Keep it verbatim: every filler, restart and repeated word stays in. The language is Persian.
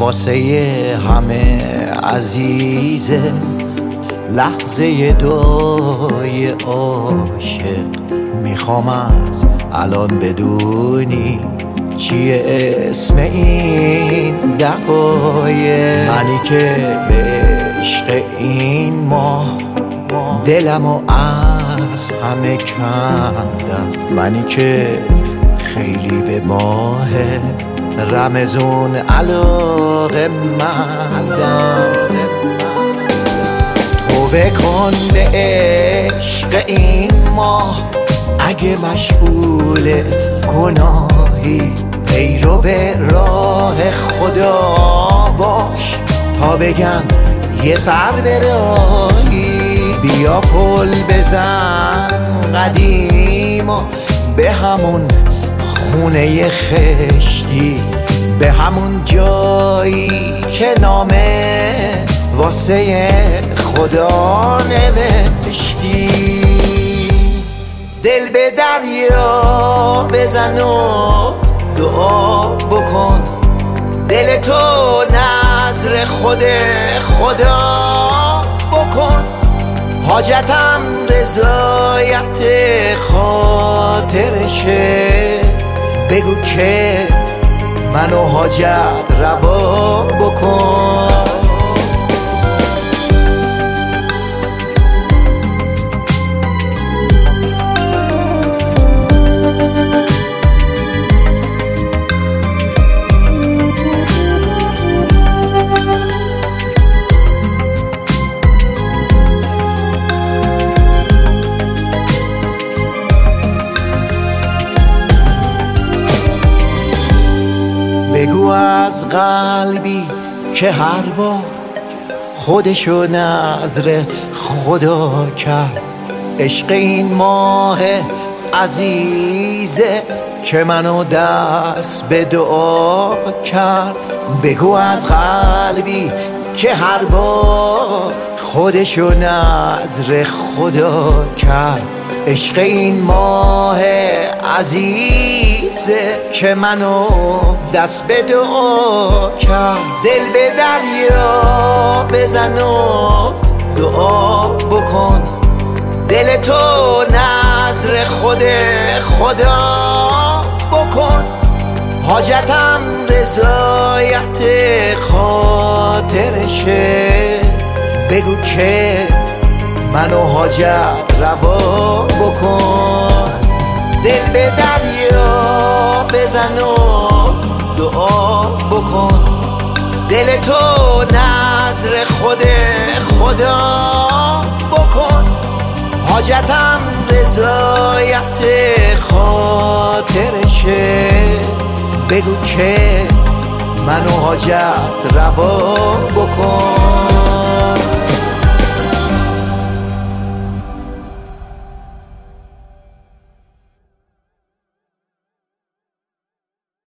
واسه همه عزیزه لحظه دعای عاشق. میخوام از الان بدونی چیه اسم این دقایق. منی که به عشق این ماه دلمو از همه کندم. منی که خیلی به ماه رمضون علاقه مندم. تو بکن به عشق این ماه اگه مشغول گناهی، پیرو به راه خدا باش تا بگم یه سر به راهی. بیا پل بزن قدیم و به همون خونه خشتی، به همون جایی که نامه واسه خدا نوشتی. دل به دریا بزن و دعا بکن، دل تو نظر خود خدا بکن. حاجتم رضایت خاطرشه، بگو که منو حاجت روا بکن. بگو از قلبی که هر بار خودشو نظر خدا کرد. عشق این ماه عزیزه که منو دست به دعا کرد. بگو از قلبی که هر بار خودشو نظر خدا کرد. عشق این ماه عزیزه که منو دست به دعا کرد. دل به دریا بزن و دعا بکن، دل تو نظر خود خدا بکن. حاجتم رضایت خاطرشه، بگو که منو حاجت روا بکن. دل به دریا بزن و دعا بکن، دل تو نظر خود خدا بکن. حاجتم رضایت خاطرشه، بگو که منو حاجت روا بکن.